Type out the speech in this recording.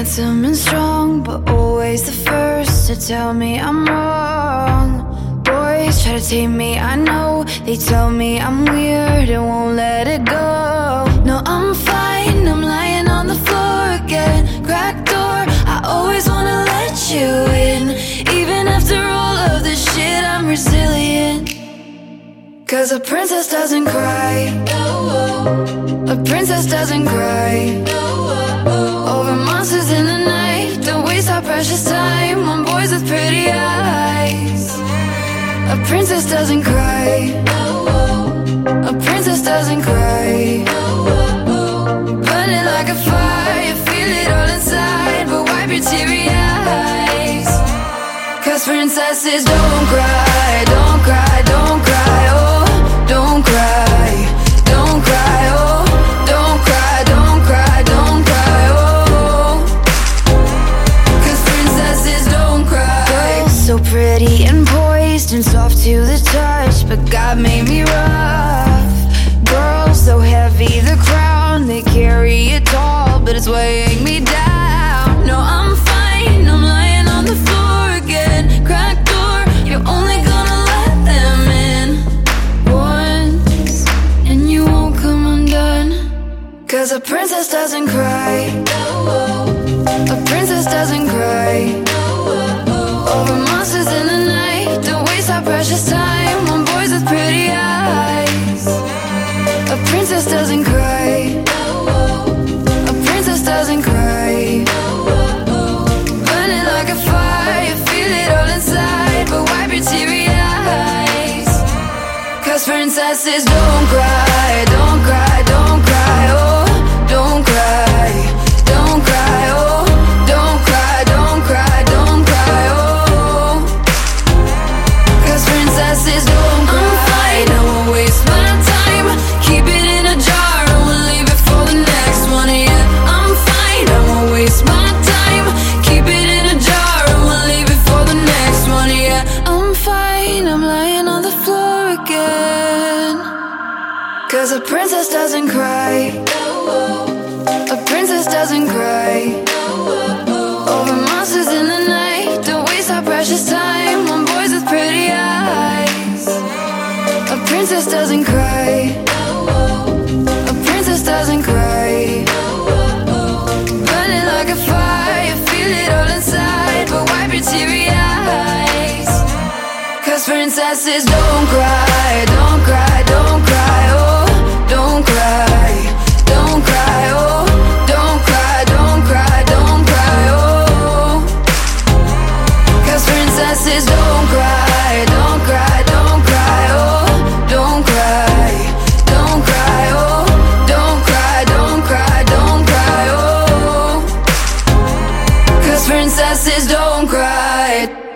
handsome and strong, but always the first to tell me I'm wrong. Boys try to tame me, I know. They tell me I'm weird and won't let it go. No, I'm fine, I'm lying on the floor again. Cracked door, I always wanna let you in. Even after all of this shit, I'm resilient. Cause a princess doesn't cry. A princess doesn't cry over monsters in the night. Don't waste our precious time on boys with pretty eyes. A princess doesn't cry. A princess doesn't cry. Burning like a fire, you feel it all inside, but wipe your teary eyes. Cause princesses don't cry, don't cry, don't cry, oh, don't cry, don't cry, oh, don't cry, don't cry, don't cry, oh. Cause princesses don't cry. Girls so pretty and poised and soft to the touch, but God made me rough. Girls so heavy, the crown, they carry it tall, but it's weighing me down. No, I'm fine, I'm lying on the floor again. Cracked door, you're only gonna let them in once, and you won't come undone. Cause a princess doesn't cry. A princess doesn't cry over monsters in the night. Don't waste our precious time on boys with pretty eyes. A princess doesn't cry. A princess doesn't cry. Burning like a fire, you feel it all inside, but wipe your teary eyes. Cause princesses don't cry, don't cry, don't cry, oh, don't cry, don't cry, oh, don't cry, don't cry, don't cry, oh. Cause princesses don't cry. I'm fine, I won't waste my time. Keep it in a jar and we'll leave it for the next one, yeah. I'm fine, I won't waste my time. Keep it in a jar and we'll leave it for the next one, yeah. I'm fine, I'm lying on the floor again. Cause a princess doesn't cry. A princess doesn't cry over monsters in the night. Don't waste our precious time on boys with pretty eyes. A princess doesn't cry. A princess doesn't cry. Burning like a fire, you feel it all inside, but wipe your teary eyes. Cause princesses don't cry, don't cry, don't cry, oh, don't cry, don't cry, oh, don't cry, don't cry, don't cry, oh. Cause princesses don't cry, don't cry, don't cry, oh, don't cry, don't cry, oh, don't cry, don't cry, don't cry, oh. Cause princesses don't cry.